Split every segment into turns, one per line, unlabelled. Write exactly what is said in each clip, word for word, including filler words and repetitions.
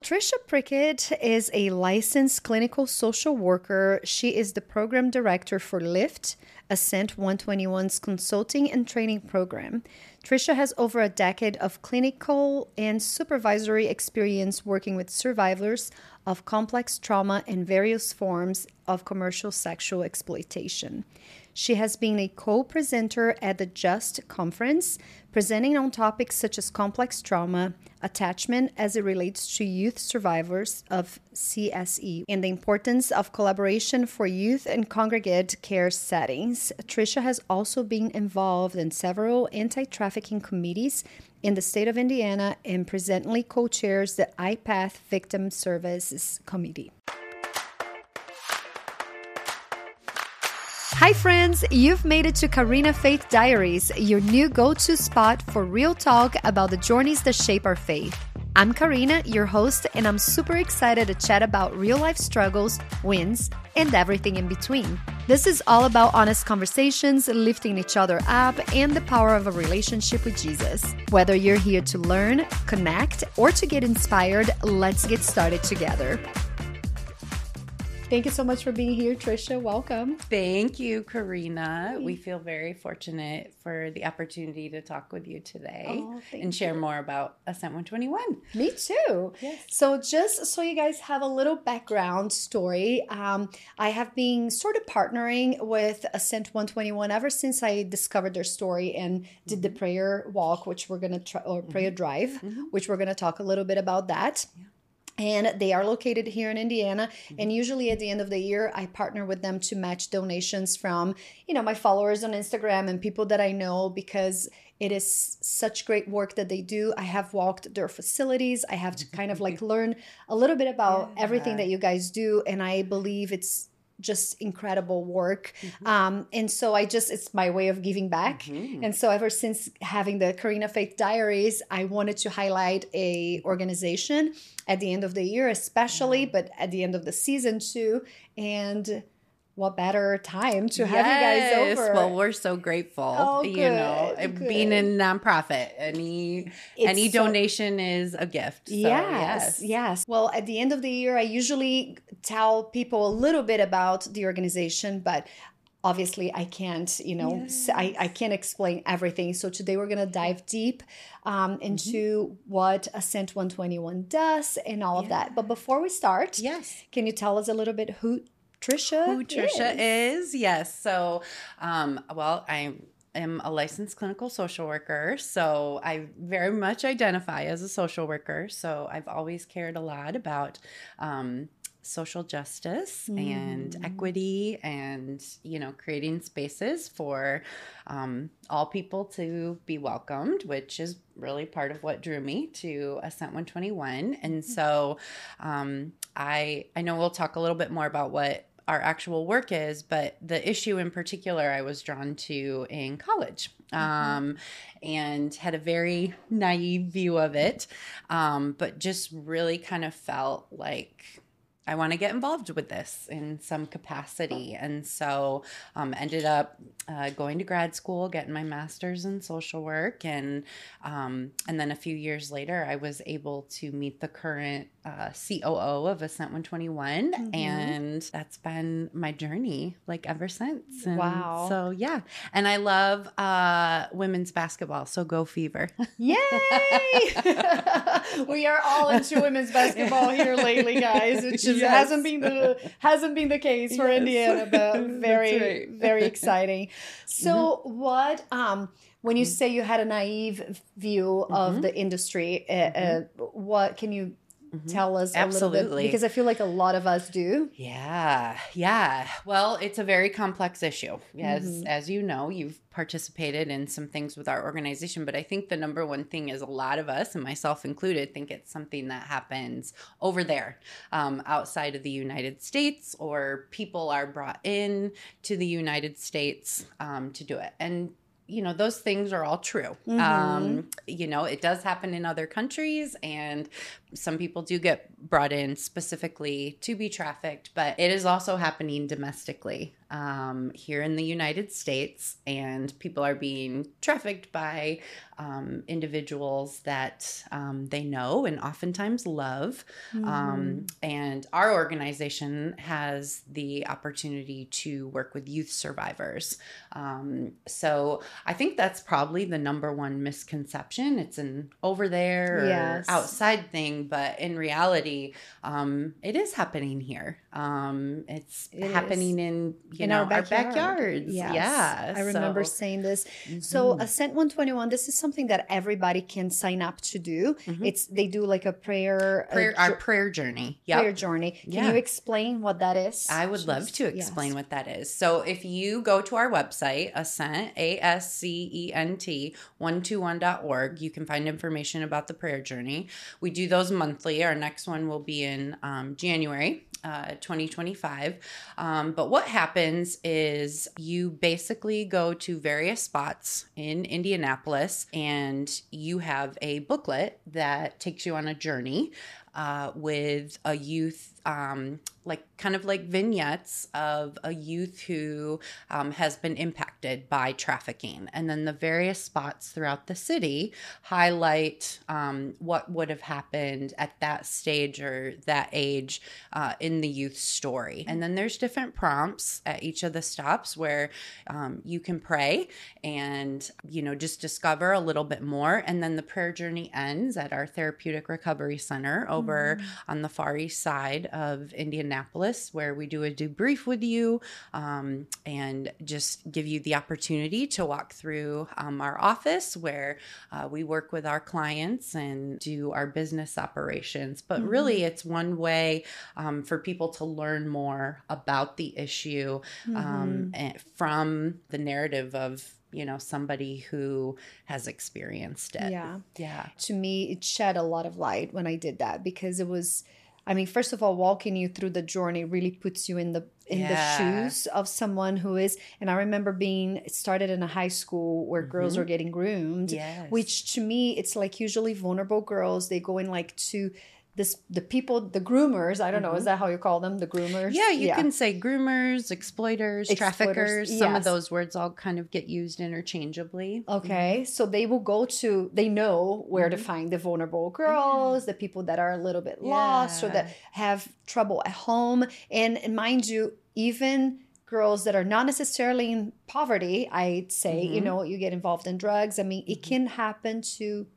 Trisha Prickett is a licensed clinical social worker. She is the program director for LIFT, Ascent one twenty-one's consulting and training program. Trisha has over a decade of clinical and supervisory experience working with survivors of complex trauma and various forms of commercial sexual exploitation. She has been a co-presenter at the JUST conference, presenting on topics such as complex trauma, attachment as it relates to youth survivors of C S E, and the importance of collaboration for youth and congregate care settings. Trisha has also been involved in several anti-trafficking committees in the state of Indiana and presently co-chairs the I PATH Victim Services Committee. Hi friends, you've made it to Karina Faith Diaries, your new go-to spot for real talk about the journeys that shape our faith. I'm Karina, your host, and I'm super excited to chat about real-life struggles, wins, and everything in between. This is all about honest conversations, lifting each other up, and the power of a relationship with Jesus. Whether you're here to learn, connect, or to get inspired, let's get started together. Thank you so much for being here, Trisha. Welcome.
Thank you, Karina. We feel very fortunate for the opportunity to talk with you today
oh,
and share
you.
more about Ascent one twenty-one.
Me too.
Yes.
So just so you guys have a little background story, um, I have been sort of partnering with Ascent one twenty-one ever since I discovered their story and did mm-hmm. the prayer walk, which we're going to try, or prayer mm-hmm. drive, mm-hmm. which we're going to talk a little bit about that. Yeah. And they are located here in Indiana. Mm-hmm. And usually at the end of the year, I partner with them to match donations from, you know, my followers on Instagram and people that I know, because it is such great work that they do. I have walked their facilities. I have to kind of like learn a little bit about yeah. everything that you guys do. And I believe it's just incredible work. Mm-hmm. Um, and so I just, it's my way of giving back. Mm-hmm. And so ever since having the Karina Faith Diaries, I wanted to highlight a organization at the end of the year, especially, yeah. but at the end of the season too. And what better time to have
yes.
you guys over?
Well, we're so grateful.
Oh,
you
good,
know,
good.
Being a nonprofit, any it's any so, donation is a gift. So,
yes, yes, yes. Well, at the end of the year, I usually tell people a little bit about the organization, but obviously I can't, you know, yes. I, I can't explain everything. So today we're going to dive deep um, into mm-hmm. what Ascent one twenty-one does and all yeah. of that. But before we start,
yes,
can you tell us a little bit who Trisha
Who Trisha
is?
is? Yes. So, um, well, I am a licensed clinical social worker. So I very much identify as a social worker. So I've always cared a lot about um, social justice mm. and equity and, you know, creating spaces for um, all people to be welcomed, which is really part of what drew me to Ascent one twenty-one. And so um, I, I know we'll talk a little bit more about what our actual work is, but the issue in particular I was drawn to in college um, mm-hmm. and had a very naive view of it, um, but just really kind of felt like I want to get involved with this in some capacity. And so um, ended up uh, going to grad school, getting my master's in social work. And um, and then a few years later, I was able to meet the current uh, C O O of Ascent one twenty-one. Mm-hmm. And that's been my journey like ever since. And
wow.
So, yeah. And I love uh, women's basketball. So go Fever.
Yay! We are all into women's basketball here lately, guys. It's just Yes. hasn't been the hasn't been the case for yes. Indiana, but very right. very exciting. So, mm-hmm. what um when you say you had a naive view mm-hmm. of the industry, mm-hmm. uh, what can you Mm-hmm. tell us a
Absolutely.
little bit? Because I feel like a lot of us do.
Yeah. Yeah. Well, it's a very complex issue. As, mm-hmm. as you know, you've participated in some things with our organization, but I think the number one thing is a lot of us, and myself included, think it's something that happens over there um, outside of the United States, or people are brought in to the United States um, to do it. And you know, those things are all true. Mm-hmm. Um, you know, it does happen in other countries, and some people do get brought in specifically to be trafficked, but it is also happening domestically um, here in the United States, and people are being trafficked by um, individuals that um, they know and oftentimes love. Mm-hmm. Um, and our organization has the opportunity to work with youth survivors. Um, so I think that's probably the number one misconception. It's an over there or
yes.
outside thing, but in reality, um, it is happening here. Um, it's it happening is. in you in know our, backyard. our backyards. Yes. Yeah,
I remember so. saying this. Mm-hmm. So Ascent one twenty-one, this is something that everybody can sign up to do. Mm-hmm. It's they do like a prayer,
prayer
a,
our prayer journey. Yep.
Prayer journey. Can yeah. you explain what that is?
I would Just, love to explain yes. what that is. So if you go to our website, Ascent, A S C E N T, one twenty-one dot org, you can find information about the prayer journey. We do those monthly. Our next one will be in um, January. Uh, twenty twenty-five. Um, but what happens is you basically go to various spots in Indianapolis and you have a booklet that takes you on a journey uh, with a youth, um, like kind of like vignettes of a youth who um, has been impacted by trafficking. And then the various spots throughout the city highlight um, what would have happened at that stage or that age uh, in the youth story. And then there's different prompts at each of the stops where um, you can pray and, you know, just discover a little bit more. And then the prayer journey ends at our Therapeutic Recovery Center over mm. on the far east side of Indianapolis, where we do a debrief with you um, and just give you the opportunity to walk through um, our office where uh, we work with our clients and do our business operations. But mm-hmm. really, it's one way um, for people to learn more about the issue mm-hmm. um, from the narrative of you know, somebody who has experienced it.
Yeah.
Yeah.
To me, it shed a lot of light when I did that because it was, I mean, first of all, walking you through the journey really puts you in the in yeah. the shoes of someone who is, and I remember being started in a high school where mm-hmm. girls were getting groomed,
yes.
which to me, it's like usually vulnerable girls, they go in like to this, the people, the groomers, I don't mm-hmm. know, is that how you call them? The groomers?
Yeah, you yeah. can say groomers, exploiters, exploiters traffickers. Yes. Some of those words all kind of get used interchangeably.
Okay, mm-hmm. so they will go to, they know where mm-hmm. to find the vulnerable girls, yeah. the people that are a little bit yeah. lost or that have trouble at home. And, and mind you, even girls that are not necessarily in poverty, I'd say, mm-hmm. you know, you get involved in drugs. I mean, mm-hmm. it can happen to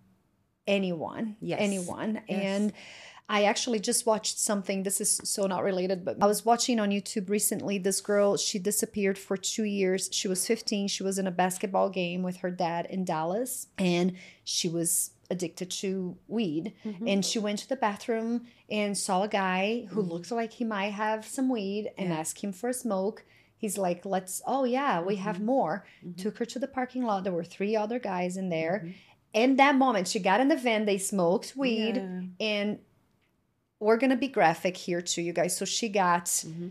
anyone,
yes.
anyone.
Yes.
And I actually just watched something, this is so not related, but I was watching on YouTube recently, this girl, she disappeared for two years. She was fifteen. She was in a basketball game with her dad in Dallas, and she was addicted to weed. Mm-hmm. And she went to the bathroom and saw a guy who mm-hmm. looked like he might have some weed and yeah. asked him for a smoke. He's like, let's, oh yeah, we mm-hmm. have more. Mm-hmm. Took her to the parking lot. There were three other guys in there. Mm-hmm. In that moment, she got in the van, they smoked weed, yeah. and we're going to be graphic here too, you guys. So she got, mm-hmm.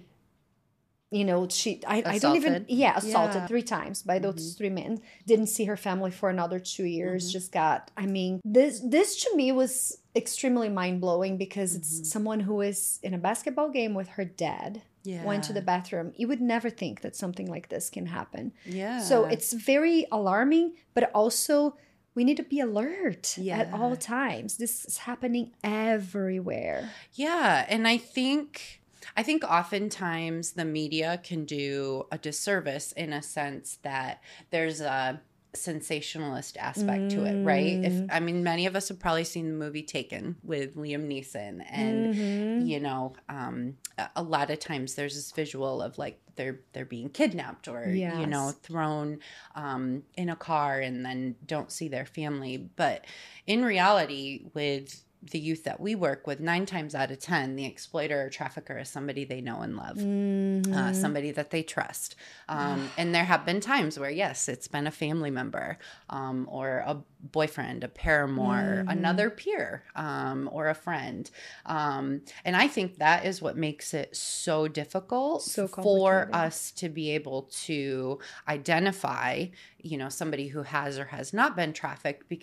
you know, she, I, I don't even, yeah, assaulted yeah. three times by those mm-hmm. three men. Didn't see her family for another two years. Mm-hmm. Just got, I mean, this, this to me was extremely mind blowing because mm-hmm. it's someone who is in a basketball game with her dad. Yeah. Went to the bathroom. You would never think that something like this can happen.
Yeah.
So it's very alarming, but also we need to be alert yeah. at all times. This is happening everywhere.
Yeah. And I think, I think oftentimes the media can do a disservice in a sense that there's a sensationalist aspect mm. to it, right? If I mean, many of us have probably seen the movie Taken with Liam Neeson, and mm-hmm. you know, um, a lot of times there's this visual of like they're they're being kidnapped or yes. you know thrown um, in a car and then don't see their family. But in reality, with the youth that we work with, nine times out of ten, the exploiter or trafficker is somebody they know and love, mm-hmm. uh, somebody that they trust. Um, and there have been times where, yes, it's been a family member um, or a boyfriend, a paramour, mm-hmm. another peer, um, or a friend. Um, and I think that is what makes it so difficult
so
for us to be able to identify, you know, somebody who has or has not been trafficked, because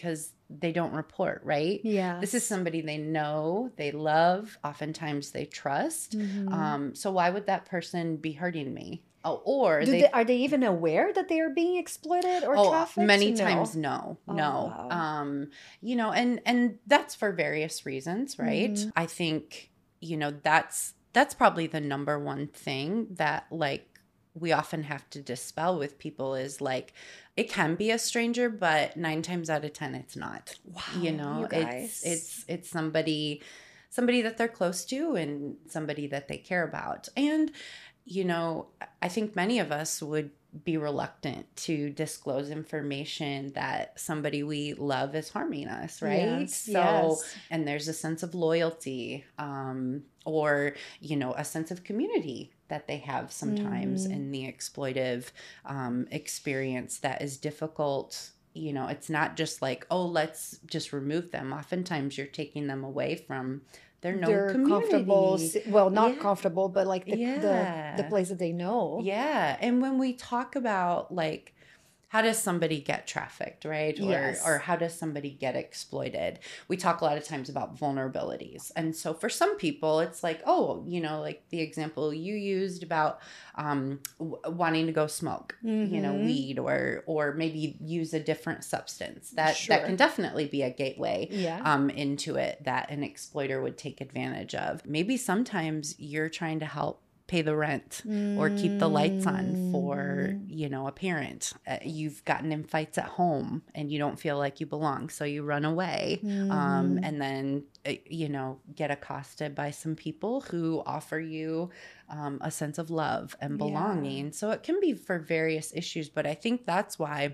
they don't report, right?
Yeah.
This is somebody they know, they love, oftentimes they trust.
Mm-hmm.
Um, so why would that person be hurting me? Oh, or
Do
they,
they, are they even aware that they are being exploited or
oh,
trafficked?
many
No.
times no,
Oh,
no.
wow.
Um, you know, and and that's for various reasons, right?
Mhm.
I think, you know, that's that's probably the number one thing that like we often have to dispel with people is like it can be a stranger, but nine times out of ten it's not.
Wow,
You know,
you
it's
guys.
it's it's somebody somebody that they're close to and somebody that they care about. And you know, I think many of us would be reluctant to disclose information that somebody we love is harming us, right?
Yes,
So,
yes.
and there's a sense of loyalty, um, or, you know, a sense of community that they have sometimes
Mhm.
in the exploitive um, experience that is difficult. You know, it's not just like, oh, let's just remove them. Oftentimes you're taking them away from their known
They're
community.
comfortable. s- Well, not
Yeah.
comfortable, but like the, the
Yeah.
the place that they know.
Yeah. And when we talk about like how does somebody get trafficked, right? Or
Yes.
or how does somebody get exploited? We talk a lot of times about vulnerabilities. And so for some people it's like, oh, you know, like the example you used about um, w- wanting to go smoke, you know,
Mhm.
weed or or maybe use a different substance. That
Sure.
that can definitely be a gateway
Yeah.
um, into it that an exploiter would take advantage of. Maybe sometimes you're trying to help pay the rent or keep the lights on for,
Mhm.
you know, a parent. Uh, you've gotten in fights at home and you don't feel like you belong. So you run away um,
Mhm.
and then, uh, you know, get accosted by some people who offer you um, a sense of love and belonging.
Yeah.
So it can be for various issues, but I think that's why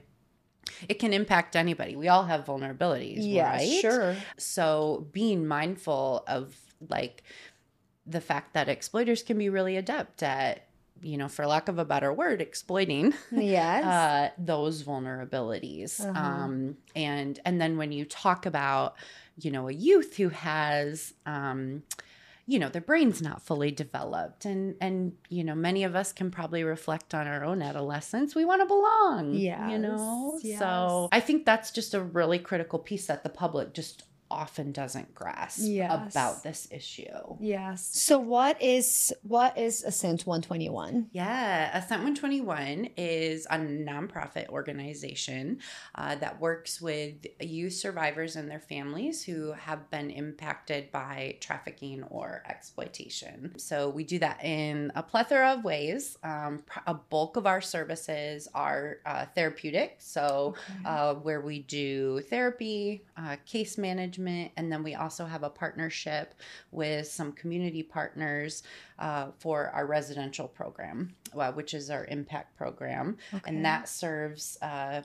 it can impact anybody. We all have vulnerabilities,
Yeah,
right?
sure.
So being mindful of like, the fact that exploiters can be really adept at, you know, for lack of a better word, exploiting
Yes.
uh, those vulnerabilities.
Uh-huh.
Um, and and then when you talk about, you know, a youth who has, um, you know, their brain's not fully developed, and and you know, many of us can probably reflect on our own adolescence. We want to belong,
Yes,
you know.
yes.
So I think that's just a really critical piece that the public just often doesn't grasp
Yes.
about this issue.
Yes. So what is what is Ascent one twenty-one?
Yeah, Ascent one twenty-one is a nonprofit organization uh, that works with youth survivors and their families who have been impacted by trafficking or exploitation. So we do that in a plethora of ways. Um, pr- a bulk of our services are uh, therapeutic, so
Okay.
uh, where we do therapy, uh, case management, and then we also have a partnership with some community partners uh, for our residential program, uh, which is our impact program.
Okay.
And that serves uh,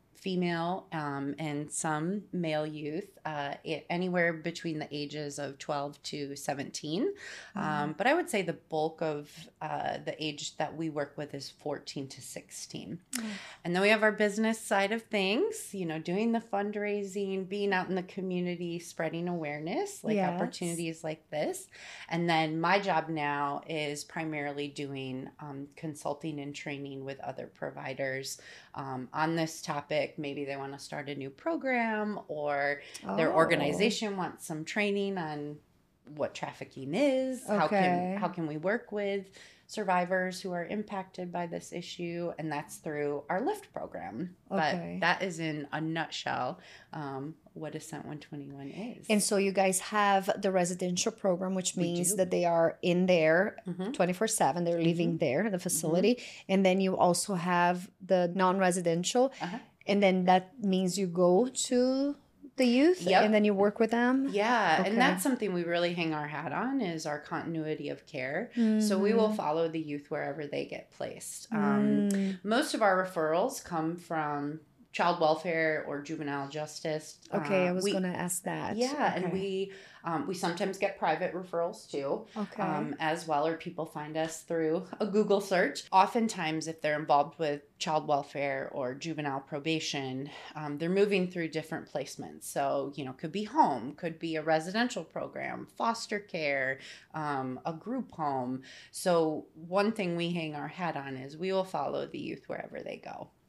female um, and some male youth, uh, anywhere between the ages of twelve to seventeen. Um, but I would say the bulk of uh, the age that we work with is fourteen to sixteen.
Oh.
And then we have our business side of things, you know, doing the fundraising, being out in the community, spreading awareness, like
Yes.
opportunities like this. And then my job now is primarily doing um, consulting and training with other providers um, on this topic. Maybe they want to start a new program or their
Oh.
organization wants some training on what trafficking is. How
Okay.
can how can we work with survivors who are impacted by this issue? And that's through our LIFT program.
Okay.
But that is in a nutshell um, what Ascent one twenty-one is.
And so you guys have the residential program, which
We
means
do.
that they are in there
Mhm.
twenty-four seven. They're living there in the facility. And then you also have the non-residential.
Uh-huh.
And then that means you go to the youth
Yep.
and then you work with them.
Yeah,
Okay.
and that's something we really hang our hat on is our continuity of care. So we will
Mhm.
follow the youth wherever they get placed. Um,
Mm.
Most of our referrals come from child welfare or juvenile justice.
Okay,
Uh,
I was
we-
going to ask that.
Yeah, and
Okay.
we um, we sometimes get private referrals too.
Okay.
Um, as well, or people find us through a Google search. Oftentimes, if they're involved with child welfare or juvenile probation, um, they're moving through different placements. So, you know, could be home, could be a residential program, foster care, um, a group home. So, one thing we hang our hat on is we will follow the youth wherever they go.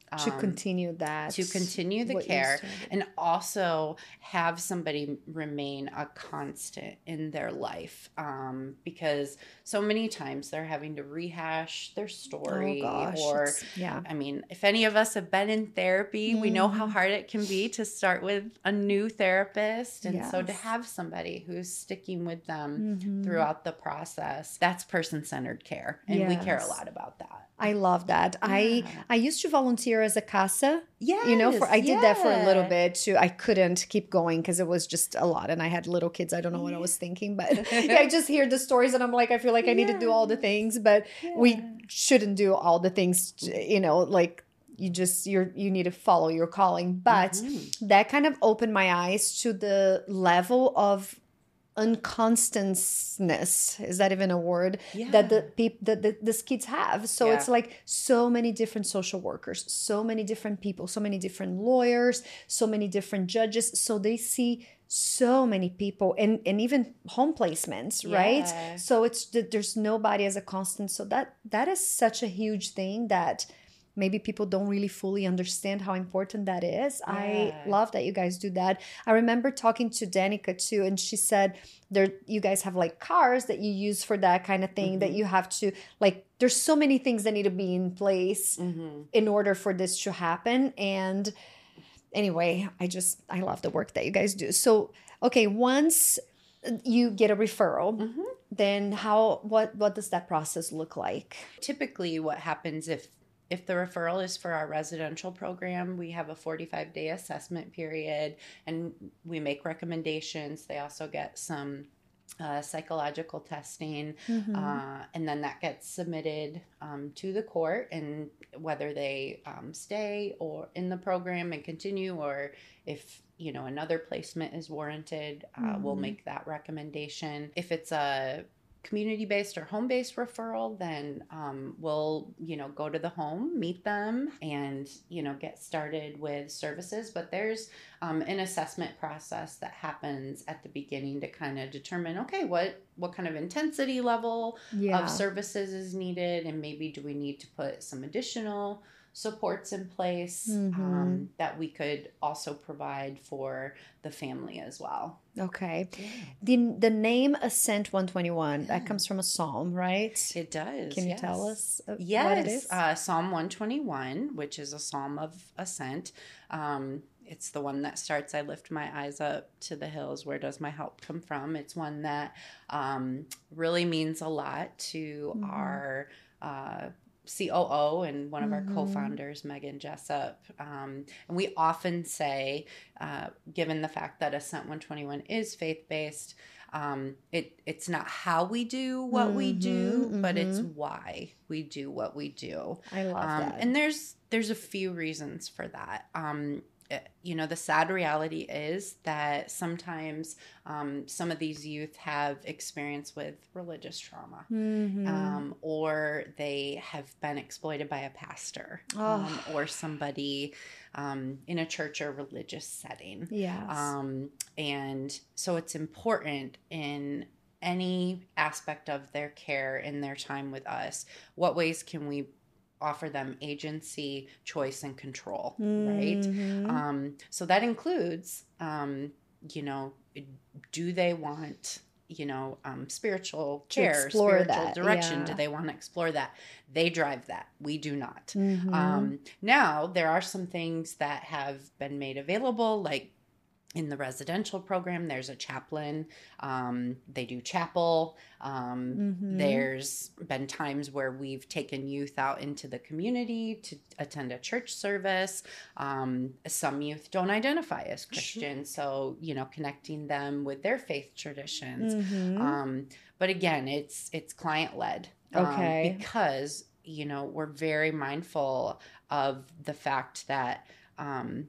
to
um,
continue that,
to continue the
what you
care,
started.
and also have somebody remain a constant in their life, um, because so many times they're having to rehash their story.
Oh gosh,
Or
it's- yeah.
I mean, if any of us have been in therapy, we know how
Mhm.
hard it can be to start with a new therapist, and so to
Yes.
have somebody who's sticking with them
Mhm.
throughout the process, that's person-centered care, and we care a
Yes.
lot about that.
I love that. I
Yeah.
I used to volunteer as a casa.
Yes,
You know, for I did that for a little
yeah.
bit too. I couldn't keep going because it was just a lot, and I had little kids. I don't know what I was thinking, but I just hear the stories, and I'm like, I feel like I need to do all the things, but we
Yeah.
shouldn't do all the things. You know, like you just you're you need to follow your calling. But
Mhm.
that kind of opened my eyes to the level of unconstantness, is that even a word, that the
Yeah.
people that the, these kids have. So
Yeah.
it's like so many different social workers, so many different people, so many different lawyers, so many different judges, so they see so many people, and and even home placements, right?
Yeah.
So it's that there's nobody as a constant. So that that is such a huge thing that maybe people don't really fully understand how important that is. I
Yeah.
love that you guys do that. I remember talking to Danica too, and she said there you guys have like cars that you use for that kind of thing, that
Mhm.
you have to like there's so many things that need to be in place
Mhm.
in order for this to happen. And anyway, I just I love the work that you guys do. So okay, once you get a referral,
Mhm.
then how what what does that process look like?
Typically, what happens if if the referral is for our residential program, we have a forty-five day assessment period, and we make recommendations. They also get some uh, psychological testing,
Mhm.
uh, and then that gets submitted um, to the court, and whether they um, stay or in the program and continue, or if you know another placement is warranted, uh, we'll
Mhm.
make that recommendation. If it's a community-based or home-based referral, then um, we'll you know go to the home, meet them, and you know get started with services. But there's um, an assessment process that happens at the beginning to kind of determine, okay, what what kind of intensity level
Yeah.
of services is needed, and maybe do we need to put some additional supports in place
Mhm.
um, that we could also provide for the family as well.
Okay.
Yeah.
The the name Ascent one twenty-one,
Yeah.
that comes from a psalm, right?
It does.
Can you
yes.
tell us uh,
Yes.
what it is?
Uh, Psalm one twenty-one, which is a psalm of ascent. Um, it's the one that starts, I lift my eyes up to the hills. Where does my help come from? It's one that um, really means a lot to
Mhm.
our uh, C O O and one of our
Mhm.
co-founders, Megan Jessup. Um, and we often say, uh, given the fact that Ascent one twenty-one is faith-based, um, it it's not how we do what we do,
Mhm,
but it's
mhm.
why we do what we do.
I love
Um,
that.
and there's there's a few reasons for that. Um, it- you know, the sad reality is that sometimes um, some of these youth have experience with religious trauma.
Mhm.
Um, or they have been exploited by a pastor
Oh.
um, or somebody um, in a church or religious setting.
Yes.
Um, and so it's important in any aspect of their care, in their time with us, what ways can we offer them agency, choice, and control, right?
Mhm.
Um, so that includes, um, you know, do they want, you know, um, spiritual
To
care,
explore
spiritual
that,
direction?
yeah.
Do they want to explore that? They drive that. We do not.
Mhm.
Um, now, there are some things that have been made available, like in the residential program, there's a chaplain. Um, they do chapel. Um,
Mhm.
There's been times where we've taken youth out into the community to attend a church service. Um, some youth don't identify as Christian, so you know, connecting them with their faith traditions.
Mhm.
Um, but again, it's it's client led.
Okay.
Um, because you know we're very mindful of the fact that. Um,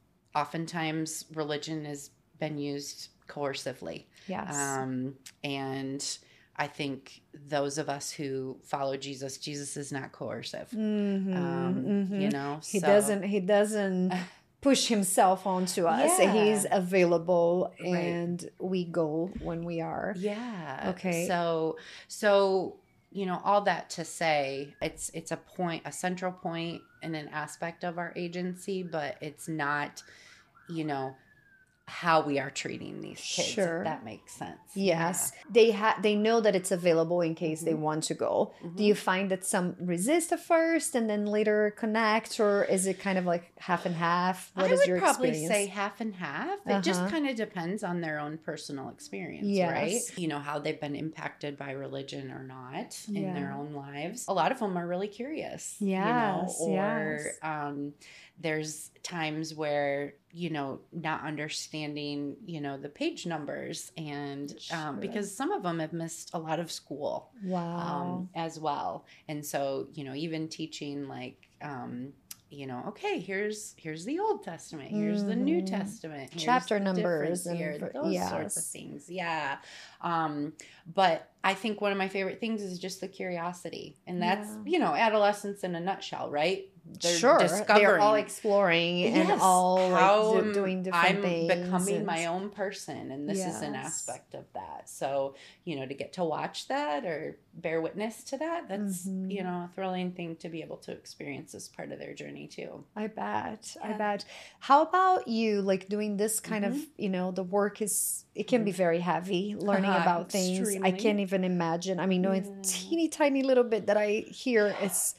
Oftentimes, religion has been used coercively.
Yes.
Um, and I think those of us who follow Jesus, Jesus is not coercive.
Mhm.
Um,
Mhm.
You know,
He
so-
doesn't. He doesn't push himself onto us.
Yeah.
He's available,
Right.
and we go when we are.
Yeah.
Okay.
So, so you know, all that to say, it's it's a point, a central point and an aspect of our agency, but it's not, you know, how we are treating these kids,
Sure.
if that makes sense.
Yes. They ha- they know that it's available in case
Mm-hmm.
they want to go.
Mhm.
Do you find that some resist at first and then later connect, or is it kind of like half and half? What
I
is
would
your
probably
experience?
say half and half. It just
Uh-huh.
kind of depends on their own personal experience,
Yes.
right? You know, how they've been impacted by religion or not in their
Yeah.
own lives. A lot of them are really curious,
Yes,
you know, or
yes.
um, there's times where, you know, not understanding, you know, the page numbers and um,
Sure.
because some of them have missed a lot of school
Wow.
um, as well. And so, you know, even teaching like, um, you know, okay, here's here's the Old Testament, here's the New
Mhm.
Testament, here's
Chapter
the
numbers
difference
and
here,
ver-
those sorts of
yes.
things. Yeah. Um, but I think one of my favorite things is just the curiosity. And that's,
Yeah.
you know, adolescence in a nutshell, right? They're
Sure.
discovering.
They're all exploring and
Yes.
all like
How
do-
am-
doing different
I'm
things.
becoming
and-
my own person, and this is an
Yes.
aspect of that. So, you know, to get to watch that or bear witness to that, that's,
Mhm.
you know, a thrilling thing to be able to experience as part of their journey too.
I bet. I
Yeah.
bet. How about you, like doing this kind of,
Mhm.
you know, the work is, it can be very heavy learning
Uh-huh,
about things. I
extremely.
can't even imagine. I mean, knowing
Yeah.
teeny tiny little bit that I hear is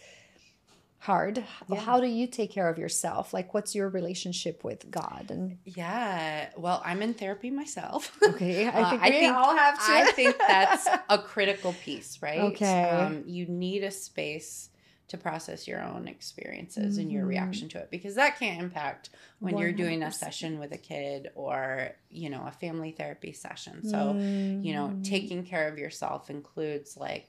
hard.
Yeah.
How do you take care of yourself? Like, what's your relationship with God? And
Yeah. Well, I'm in therapy myself.
okay, I
Uh,
think
I
we
think-
all have to.
I think that's a critical piece, right?
Okay.
Um, you need a space to process your own experiences and your
Mhm.
reaction to it, because that can't impact when you're doing a
one hundred percent.
session with a kid or, you know, a family therapy session. So, you know,
Mm.
taking care of yourself includes like,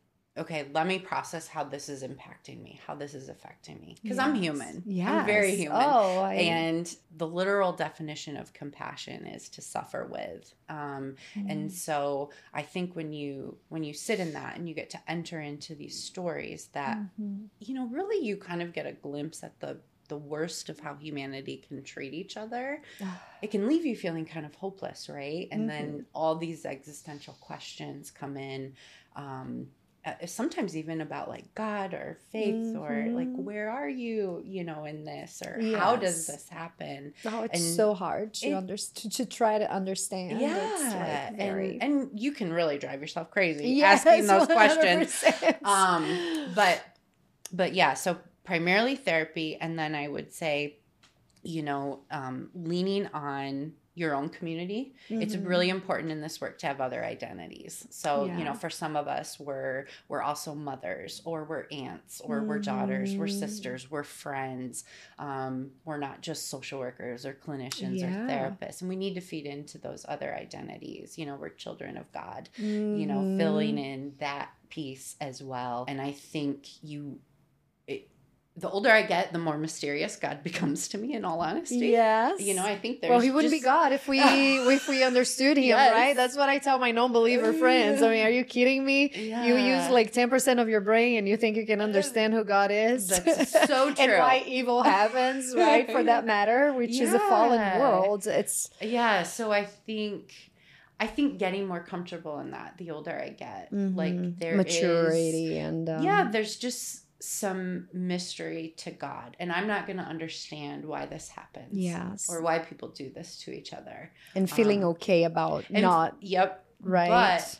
okay, let me process how this is impacting me, how this is affecting me, because I'm
Yes.
human.
Yes.
I'm very human.
Oh, I,
And the literal definition of compassion is to suffer with. Um,
Mm.
and so I think when you when you sit in that and you get to enter into these stories that,
Mhm.
you know, really you kind of get a glimpse at the the worst of how humanity can treat each other, it can leave you feeling kind of hopeless, right? And then all these existential questions come in. Um, uh, sometimes even about like God or faith or like,
Mhm.
where are you, you know, in this, or how does
Yes.
this happen?
Oh, it's
And
so hard to
it-
under to, to try to understand. It's
Yeah,
like very
and, and you can really drive yourself crazy
Yes,
asking those
one hundred
questions.
percent.
Um, but but yeah, so primarily therapy, and then I would say, you know, um, leaning on your own community. It's
Mhm.
really important in this work to have other identities. So, you
Yeah.
know, for some of us, we're we're also mothers, or we're aunts, or we're daughters, we're
Mhm.
sisters, we're friends. Um, we're not just social workers or clinicians
Yeah.
or therapists, and we need to feed into those other identities. You know, we're children of God. You know,
Mhm.
filling in that piece as well. And I think you. It, the older I get, the more mysterious God becomes to me, in all honesty.
Yes.
You know, I think there's
well, he wouldn't be
just-
God if we if we understood him,
Yes.
right? That's what I tell my non-believer friends. I mean, are you kidding me? You use
Yeah.
like ten percent of your brain and you think you can understand who God is?
That's so
And
true.
why evil happens, right? For that matter, which is a fallen
Yeah.
world. It's
Yeah, so I think I think getting more comfortable in that the older I get. Like
mhm,
there is
maturity and um,
yeah, there's just some mystery to God, and I'm not going to understand why this happens.
Yes.
Or why people do this to each other.
and feeling
um,
okay about
And
not
yep,
right.
But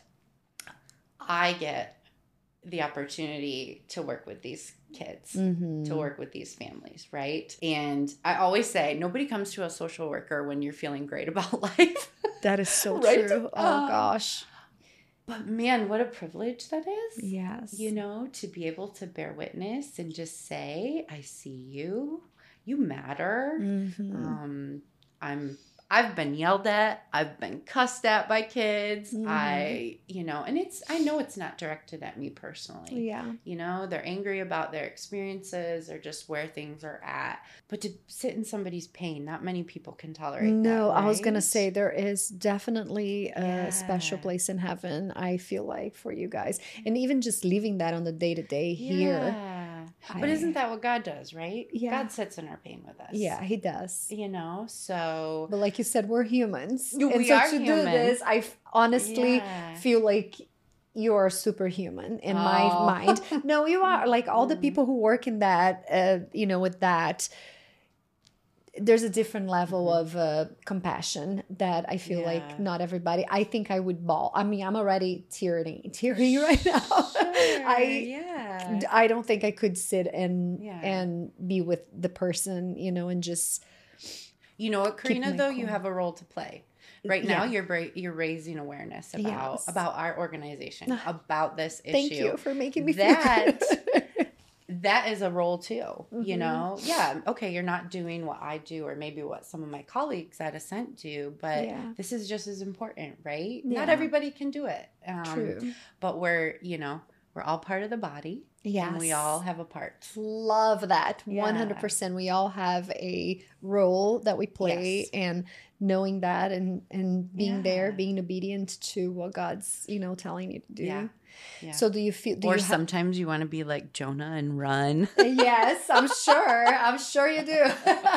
I get the opportunity to work with these kids.
Mhm.
To work with these families, right? And I always say nobody comes to a social worker when you're feeling great about life.
That is so
Right?
true. Oh
Um,
gosh.
But man, what a privilege that is.
Yes.
You know, to be able to bear witness and just say, I see you. You matter.
Mhm.
Um, I'm I've been yelled at. I've been cussed at by kids.
Mhm.
I, you know, and it's I know it's not directed at me personally.
Yeah.
You know, they're angry about their experiences or just where things are at. But to sit in somebody's pain, not many people can tolerate that.
No, I was gonna
right?
say there is definitely a special
Yeah.
place in heaven. I feel like for you guys, and even just leaving that on the day to day here.
Yeah.
I-
But isn't that what God does, right?
Yeah.
God sits in our pain with us.
Yeah, he does.
You know, so
But like you said, we're humans,
We
and so
are
to
human.
do this, I f- honestly
Yeah.
feel like you're superhuman in
Oh.
my mind. No, you are. Like all the people who work in that, uh, you know, with that, there's a different level
Mhm.
of uh, compassion that I feel
Yeah.
like not everybody. I think I would bawl. I mean, I'm already tearing, tearing right now.
Sure,
I
yeah.
I don't think I could sit and
Yeah.
and be with the person, you know, and just
You know what, Karina,
my
though, you
cool.
have a role to play. Right now,
Yeah.
you're bra- you're raising awareness about
Yes.
about our organization, about this issue.
Thank you for making me
that
feel good.
that is a role too. You
Mhm.
know, yeah, okay, you're not doing what I do, or maybe what some of my colleagues at Ascent do, but
Yeah.
this is just as important, right? Not
Yeah.
everybody can do it. Um,
True.
But we're, you know, we're all part of the body, and we
Yes.
all have a part.
Love that.
Yeah.
one hundred percent. We all have a role that we play,
Yes.
and knowing that and, and being there,
Yeah.
being obedient to what God's, you know, telling you to do.
Yeah. Yeah.
So do you feel, do
or
you have,
sometimes you want to be like Jonah and run.
yes, I'm sure. I'm sure you do.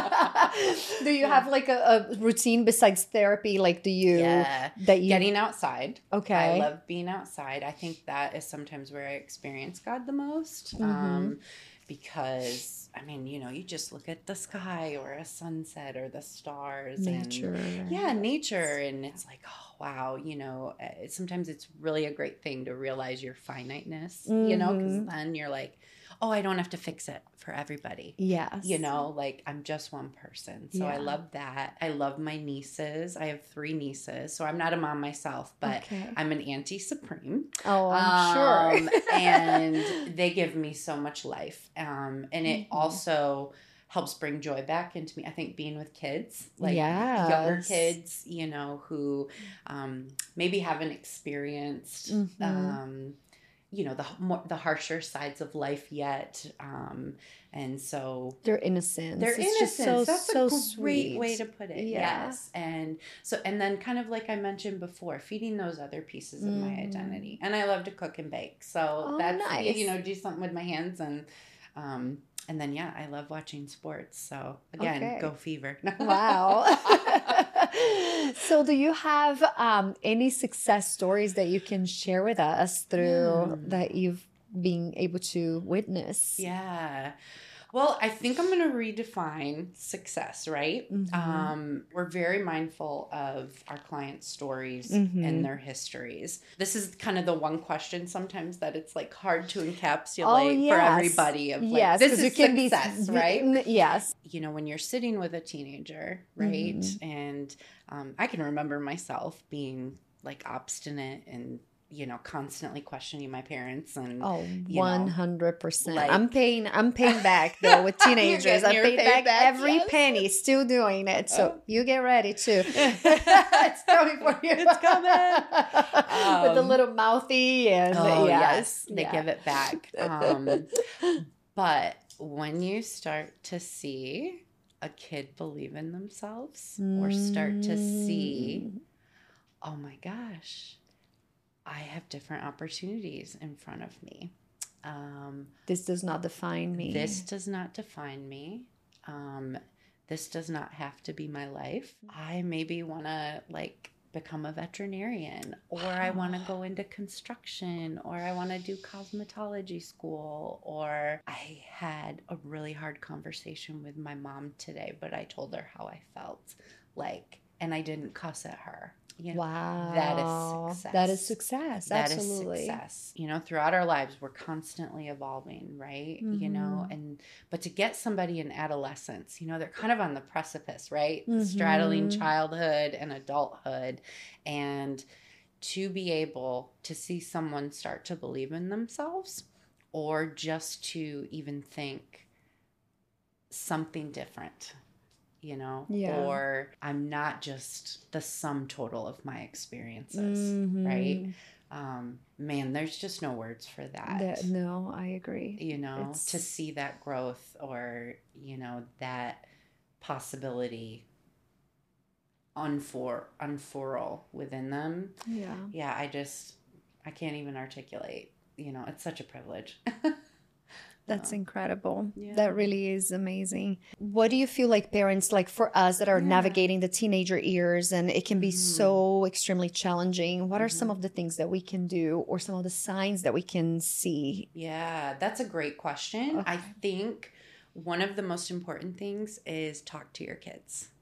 Do you have like a, a routine besides therapy? Like, do you,
Yeah.
that you,
Getting outside.
okay.
I love being outside. I think that is sometimes where I experience God the most.
Mhm.
Um, because, I mean, you know, you just look at the sky or a sunset or the stars.
nature.
And, yeah, nature. And it's like, oh, wow, you know, uh, sometimes it's really a great thing to realize your finiteness, you know, because
Mhm.
then you're like, oh, I don't have to fix it for everybody.
Yes.
You know, like I'm just one person. So I
Yeah.
love that. I love my nieces. I have three nieces. So I'm not a mom myself, but
Okay.
I'm an auntie supreme.
Oh, I'm
Um,
sure.
and they give me so much life. Um, and it
Mhm.
also helps bring joy back into me. I think being with kids, like younger
Yes.
kids, you know, who um, maybe haven't experienced,
Mhm.
um, you know, the more, the harsher sides of life yet. Um, and so
Their innocence.
their
It's
innocence.
just so,
That's
so
a great
sweet.
way to put it.
Yeah.
Yes. And so, and then kind of like I mentioned before, feeding those other pieces of my
Mhm.
identity. And I love to cook and bake. So
Oh,
that's,
nice.
you know, do something with my hands. And, um, and then, yeah, I love watching sports. So again,
Okay.
go Fever.
Wow. So do you have um, any success stories that you can share with us through
Hmm.
that you've been able to witness?
Yeah. Well, I think I'm going to redefine success, right?
Mhm.
Um, we're very mindful of our clients' stories
Mhm.
and their histories. This is kind of the one question sometimes that it's like hard to encapsulate
Oh,
for
yes.
everybody of like,
Yes,
this
'cause
is
you can be-
success, right?
n- Yes.
You know, when you're sitting with a teenager, right?
Mhm.
And um, I can remember myself being like obstinate and, you know, constantly questioning my parents and
Oh,
you know,
one hundred percent.
like-
I'm paying I'm paying back though with teenagers.
getting
I'm
your
paying back
payback,
every
yes.
penny, still doing it. So
Oh.
you get ready too. It's coming for you.
It's coming.
With the
Um,
little mouthy and
Oh,
yes.
yes. They
yeah.
give it back. Um, but when you start to see a kid believe in themselves or start to see,
Mm.
oh my gosh, I have different opportunities in front of me. Um,
This does not define me.
This does not define me. Um, this does not have to be my life. I maybe want to like become a veterinarian, or I want to go into construction, or I want to do cosmetology school, or I had a really hard conversation with my mom today, but I told her how I felt, like, and I didn't cuss at her. You know,
Wow.
that is success.
That is success.
That
Absolutely.
is success. You know, throughout our lives, we're constantly evolving, right? You know,
Mhm.
and but to get somebody in adolescence, you know, they're kind of on the precipice, right?
Mhm.
Straddling childhood and adulthood. And to be able to see someone start to believe in themselves, or just to even think something different, you know,
Yeah.
or I'm not just the sum total of my experiences,
Mhm.
right? Um, man, there's just no words for that.
That- no, I agree.
You know,
It's-
to see that growth, or, you know, that possibility unfor- unfurl within them.
Yeah.
Yeah, I just, I can't even articulate. You know, it's such a privilege.
That's incredible.
Yeah.
That really is amazing. What do you feel like parents, like for us that are
Yeah.
navigating the teenager years and it can be so extremely challenging? What are some of the things that we can do or some of the signs that we can see?
Yeah, that's a great question. I think one of the most important things is talk to your kids.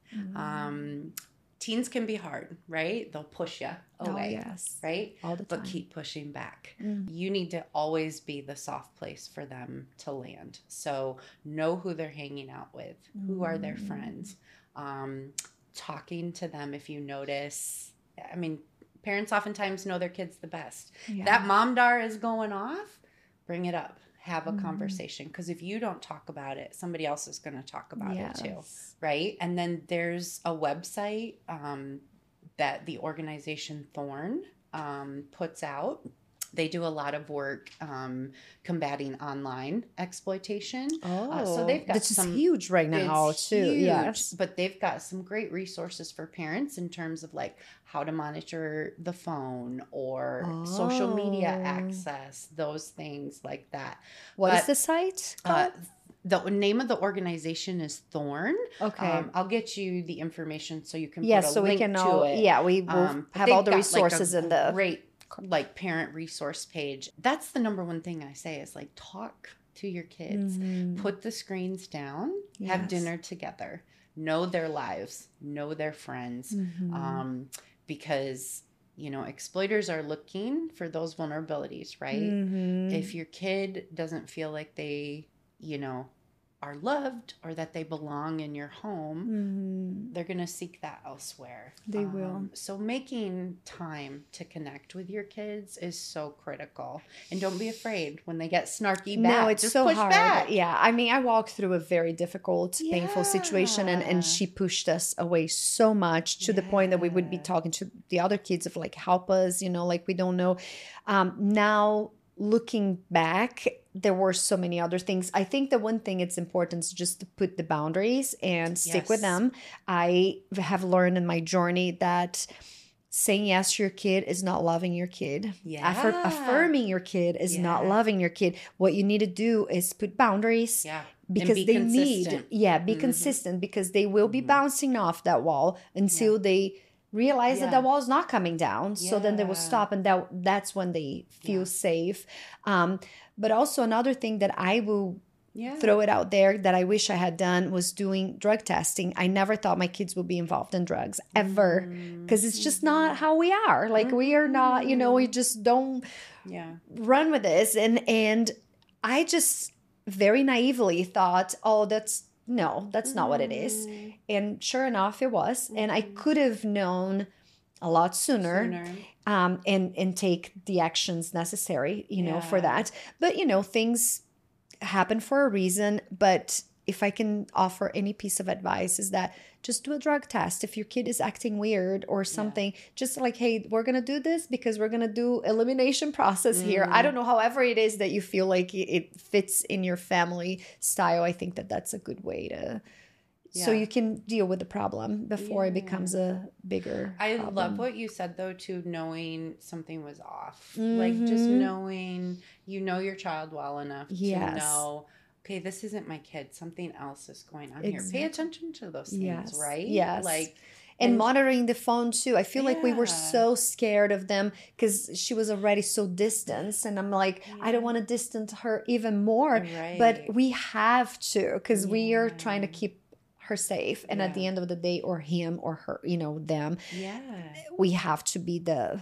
Um, teens can be hard, right? They'll push you away,
Oh, yes.
right?
All the time.
But keep pushing back. You need to always be the soft place for them to land. So know who they're hanging out with, who are their friends, um, talking to them if you notice. I mean, parents oftentimes know their kids the best.
Yeah.
That mom dar is going off, bring it up. Have a conversation, because if you don't talk about it, somebody else is going to talk about
Yes.
it too, right? And then there's a website um, that the organization Thorn um, puts out. They do a lot of work um, combating online exploitation.
Oh,
Uh, so they've got
this
some
is huge right now
it's
too.
huge,
Yes.
but they've got some great resources for parents in terms of like how to monitor the phone or social media
Oh.
access, those things like that.
What is
But,
the site
Uh,
called?
the name of the organization is Thorn.
Okay.
Um, I'll get you the information so you can
Yes,
put a
so we
link
can
to
all,
it.
yeah, we will
Um, but
have all
they've
the
got,
resources
like, a
in the
great like parent resource page. That's the number one thing I say is like talk to your kids. Put the screens down, have
Yes.
dinner together, know their lives, know their friends. Um, because you know, exploiters are looking for those vulnerabilities, right?
Mhm.
If your kid doesn't feel like they, you know, are loved or that they belong in your home,
Mhm.
they're going to seek that elsewhere.
They will.
So making time to connect with your kids is so critical. And don't be afraid when they get snarky back.
No, it's
Just
so
push
hard.
back.
Yeah, I mean, I walked through a very difficult, painful situation, and
Yeah.
and she pushed us away so much to the point that we would be
Yeah.
talking to the other kids of like, help us, you know, like we don't know. Um, now looking back, there were so many other things. I think the one thing it's important is just to put the boundaries and stick with
Yes.
them. I have learned in my journey that saying yes to your kid is not loving your kid. Affir-
Yeah.
affirming your kid is not
Yeah.
loving your kid. What you need to do is put boundaries.
Yeah.
Because
be
they
consistent.
need, yeah, be
Mhm.
consistent because they will be bouncing off that wall until they realize that
Yeah.
that wall is not coming down. So then they will
Yeah.
stop, and that that's when they feel
Yeah.
safe. Um, but also another thing that I will
Yeah.
throw it out there that I wish I had done was doing drug testing. I never thought my kids would be involved in drugs ever
Mm-hmm.
because it's just not how we are. Like we are not, you know, we just don't
Yeah.
run with this. And and I just very naively thought, oh, that's no, that's not what it is.
Mm.
And sure enough, it was. And I could have known a lot sooner,
Sooner.
um, and and take the actions necessary, you know, for
Yeah.
that. But you know, things happen for a reason. But if I can offer any piece of advice, is that just do a drug test. If your kid is acting weird or something, just like, hey, we're gonna do this because we're gonna do elimination process here. I don't know, however it is that you feel like it- it fits in your family style. I think that that's a good way to. So
Yeah.
you can deal with the problem before it
Yeah.
becomes a bigger
I
problem.
love what you said though too, knowing something was off. Like just
Mhm.
knowing you know your child well enough
Yes.
to know, okay, this isn't my kid. Something else is going on
Exactly.
here. Pay attention to those things,
Yes.
right?
Yes.
Like
and
and-
monitoring the phone too. I feel like we were
Yeah.
so scared of them because she was already so distant, and I'm like, I don't
Yeah.
want to distance her even more,
Right.
but we have to because we are trying to
Yeah.
keep her safe. And at the
Yeah.
end of the day, or him or her, you know, them,
Yeah.
we have to be the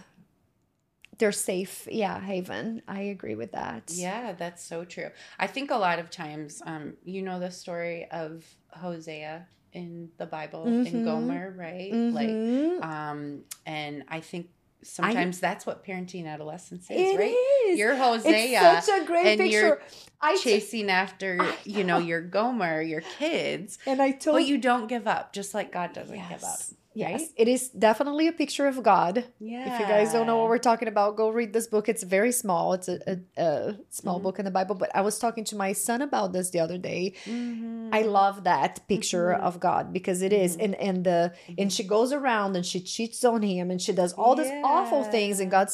their safe, yeah, haven. I agree with that.
Yeah, that's so true. I think a lot of times, um, you know the story of Hosea in the Bible
Mhm.
in Gomer, right?
Mhm.
Like, um, and I think sometimes that's what parenting adolescence is,
It
right?
is.
You're Hosea,
It's such a great
and
picture.
you're
I t-
chasing after,
I
you know,
know.
your Gomer, your kids,
and I told
but you don't give up, just like God doesn't
yes.
give up.
Yes,
right?
it is definitely a picture of God.
Yeah.
If you guys don't know what we're talking about, go read this book. It's very small. It's a, a, a small
Mm-hmm.
book in the Bible. But I was talking to my son about this the other day.
Mhm.
I love that picture
Mhm.
of God because it is, and and the and she goes around and she cheats on him and she does all these awful things, and
Yeah.
God says,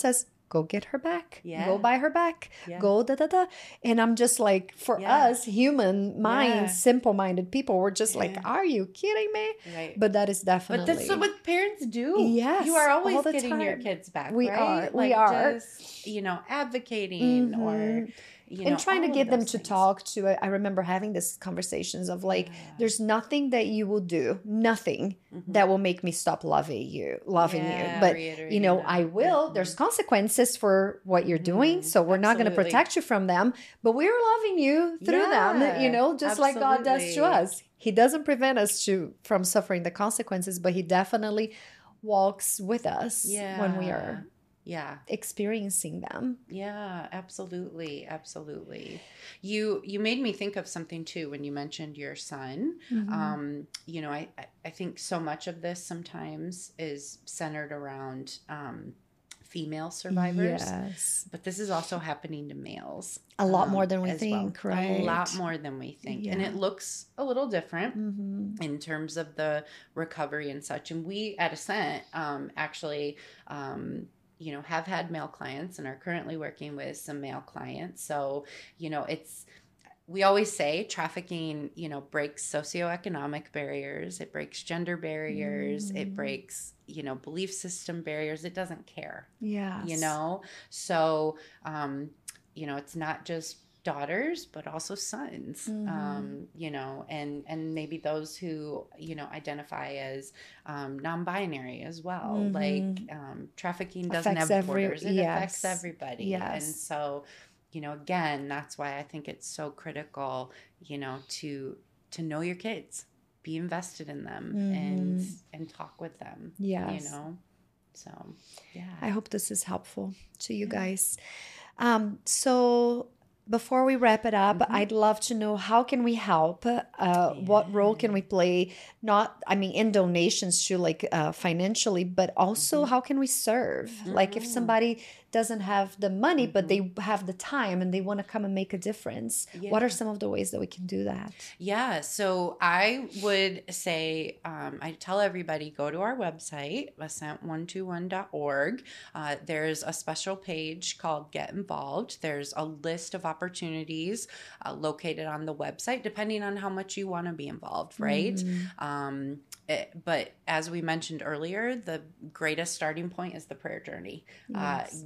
go get her back,
Yeah.
go buy her back,
Yeah.
go da da da. And I'm just like, for
Yeah.
us human minds,
Yeah.
simple-minded people, we're just like,
Yeah.
are you kidding me?
Right.
But that is definitely.
But that's what parents do.
Yes,
You are
all
always
the
getting your
time.
kids back,
We
right?
are, we
Like
are.
just, you know, advocating or,
Mhm.
you
And
know,
trying to
all of
get them
those
to
things.
talk to I I remember having these conversations of like,
Yeah.
there's nothing that you will do, nothing
Mhm.
that will make me stop loving you, loving
Yeah,
you. But you
reiterating
know,
that.
I will.
Mhm.
There's consequences for what you're doing.
Mhm.
So we're not going to
Absolutely.
protect you from them, but we're loving you through them, you
Yeah,
know, just like God does to
absolutely.
us. He doesn't prevent us to from suffering the consequences, but he definitely walks with us
Yeah.
when we are
Yeah.
experiencing them.
Yeah, absolutely, absolutely. You you made me think of something too when you mentioned your son.
Mhm.
Um, you know, I I- I think so much of this sometimes is centered around um, female survivors,
Yes.
but this is also happening to males.
A lot
um,
more than we
as
think,
well.
right?
A lot more than we think, and
Yeah.
it looks a little different
Mhm.
in terms of the recovery and such. And we at Ascent um, actually, um, you know, have had male clients and are currently working with some male clients. So, you know, it's, we always say trafficking, you know, breaks socioeconomic barriers, it breaks gender barriers,
Mm.
it breaks, you know, belief system barriers. It doesn't care,
Yes.
you know? So, um, you know, it's not just daughters but also sons,
Mhm.
um you know, and and maybe those who, you know, identify as um non-binary as well.
Mhm.
Like um trafficking doesn't
Affects
have
every-
borders. It
yes.
affects everybody.
Yes.
And so, you know, again, that's why I think it's so critical, you know, to to know your kids, be invested in them, and
Mhm.
and talk with them.
Yes.
You know, so yeah.
I hope this is helpful to you
Yeah.
guys. Um, so before we wrap it up,
Mhm.
I'd love to know, how can we help? Uh, What role can we play? Not, I mean, in donations too, like uh, financially, but also
Mhm.
how can we serve? Like if
Mhm.
somebody doesn't have the money, but
Mhm.
they have the time and they want to come and make a difference,
Yeah.
what are some of the ways that we can do that?
Yeah, so I would say, um, I tell everybody, go to our website, ascent one two one dot org. Uh, there's a special page called Get Involved. There's a list of opportunities uh, located on the website, depending on how much you want to be involved, right?
Mhm.
Um, it, but as we mentioned earlier, the greatest starting point is the prayer journey.
Yes.
Uh,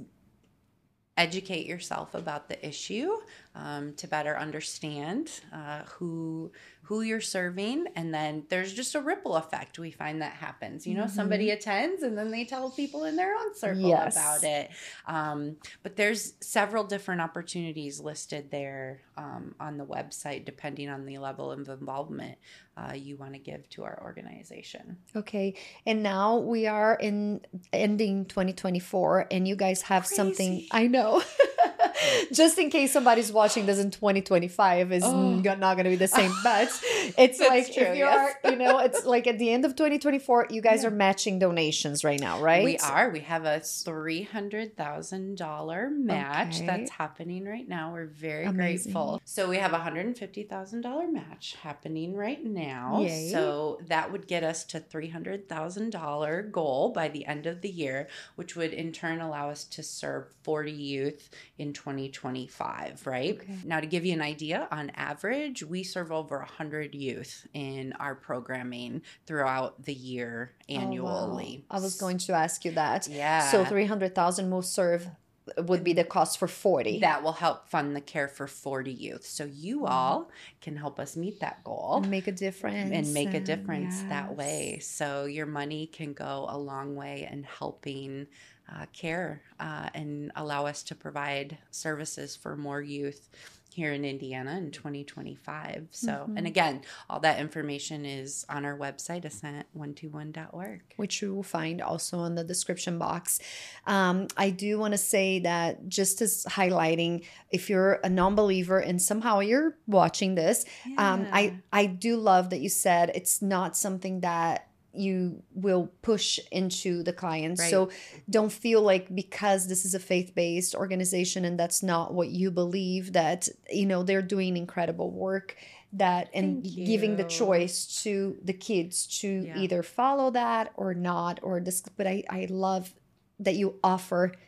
educate yourself about the issue, um, to better understand uh, who who you're serving, and then there's just a ripple effect. We find that happens. You know,
Mhm.
somebody attends, and then they tell people in their own circle
Yes.
about it. Um, but there's several different opportunities listed there um, on the website, depending on the level of involvement uh, you want to give to our organization.
Okay. And now we are in ending twenty twenty-four, and you guys have
Crazy.
something. I know. Just in case somebody's watching this in twenty twenty-five, is
Oh.
n- not going to be the same. But it's
That's
like,
true,
if you
yes.
are, you know, it's like at the end of twenty twenty-four, you guys
Yeah.
are matching donations right now, right?
We are. We have a three hundred thousand dollars match
Okay.
that's happening right now. We're very
Amazing.
grateful. So we have a one hundred fifty thousand dollars match happening right now.
Yay.
So that would get us to three hundred thousand dollars goal by the end of the year, which would in turn allow us to serve forty youth in twenty twenty-five, right?
Okay.
Now, to give you an idea, on average, we serve over one hundred youth in our programming throughout the year annually.
Oh, wow. I was going to ask you that.
Yeah.
So three hundred thousand will serve, would be the cost for forty.
That will help fund the care for forty youth. So you all can help us meet that goal
And make a difference.
and make a
and
difference that
yes.
way. So your money can go a long way in helping uh, care uh, and allow us to provide services for more youth here in Indiana in twenty twenty-five. So,
Mhm.
and again, all that information is on our website, ascent one two one dot org.
Which you will find also in the description box. Um, I do want to say that, just as highlighting, if you're a non-believer and somehow you're watching this, um,
Yeah.
I, I do love that you said it's not something that you will push into the clients.
Right.
So don't feel like because this is a faith-based organization and that's not what you believe, that, you know, they're doing incredible work, that and
Thank
giving the
you.
choice to the kids to
Yeah.
either follow that or not, or this. But I, I love that you offer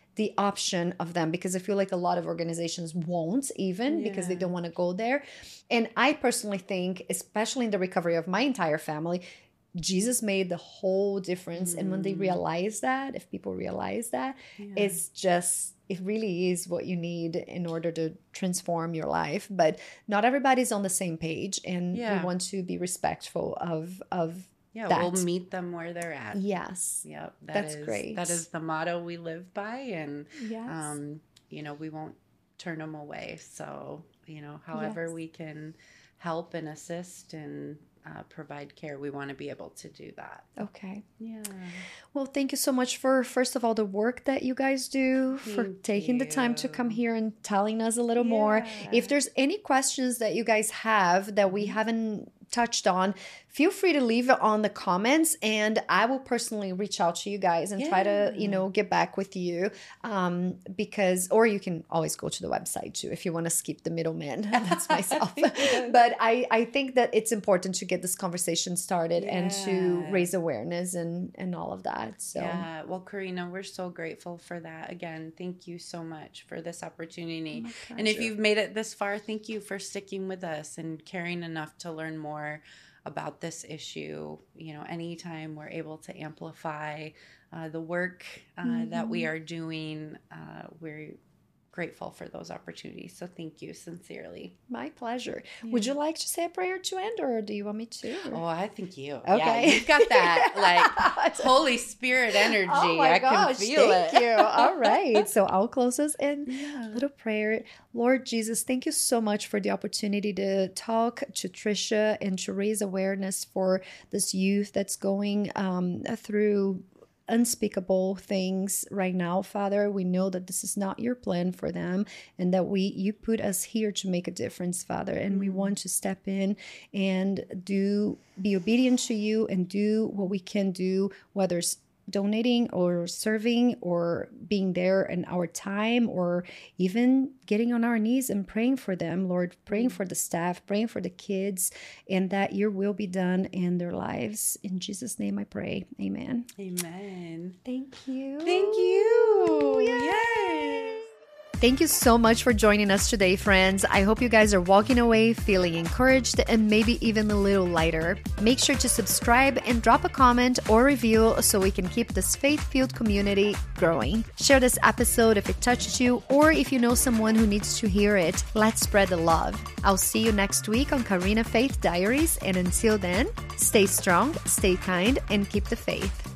the option of them, because I feel like a lot of organizations won't even
Yeah.
because they don't want to go there. And I personally think, especially in the recovery of my entire family, Jesus made the whole difference. And when they realize that, if people realize that,
Yeah.
it's just, it really is what you need in order to transform your life. But not everybody's on the same page, and
Yeah.
we want to be respectful of of
Yeah,
that.
we'll meet them where they're at.
Yes.
Yep, that
That's
is-
great.
That is the motto we live by, and
Yes.
um, you know, we won't turn them away. So, you know, however
Yes.
we can help and assist and uh, provide care, we want to be able to do that.
Okay.
Yeah.
Well, thank you so much for, first of all, the work that you guys do, for
Thank
taking the time to come
you.
here and telling us a little more. If there's any questions that you guys have that we haven't touched on, feel free to leave it on the comments, and I will personally reach out to you guys and try to, you
Yeah.
know, get back with you. Um, because, or you can always go to the website too if you want to skip the middleman. That's myself. But I, I think that it's important to get this conversation started and to
Yeah.
raise awareness and, and all of that. So
Yeah, well, Karina, we're so grateful for that. Again, thank you so much for this opportunity.
My
And if
pleasure.
you've made it this far, thank you for sticking with us and caring enough to learn more about this issue. You know, anytime we're able to amplify uh, the work uh, that we are doing, uh, we're grateful for those opportunities. So thank you sincerely.
My pleasure. Would you like to say a prayer to end, or do you want me to?
Oh, I think you.
Okay.
Yeah, you've got that like Holy Spirit energy.
Oh my
I
gosh,
can feel
thank
it.
you. All right. So I'll close us in
Yeah.
a little prayer. Lord Jesus, thank you so much for the opportunity to talk to Trisha and to raise awareness for this youth that's going um, through unspeakable things right now, Father. We know that this is not your plan for them, and that we you put us here to make a difference, Father, and we want to step in and do be obedient to you and do what we can do, whether it's donating or serving or being there in our time, or even getting on our knees and praying for them, Lord, praying for the staff, praying for the kids, and that your will be done in their lives. In Jesus' name I pray. Amen.
Amen.
Thank you.
Thank you.
Yay.
Yes.
Thank you so much for joining us today, friends. I hope you guys are walking away feeling encouraged and maybe even a little lighter. Make sure to subscribe and drop a comment or review so we can keep this faith-filled community growing. Share this episode if it touched you, or if you know someone who needs to hear it. Let's spread the love. I'll see you next week on Karina Faith Diaries, and until then, stay strong, stay kind, and keep the faith.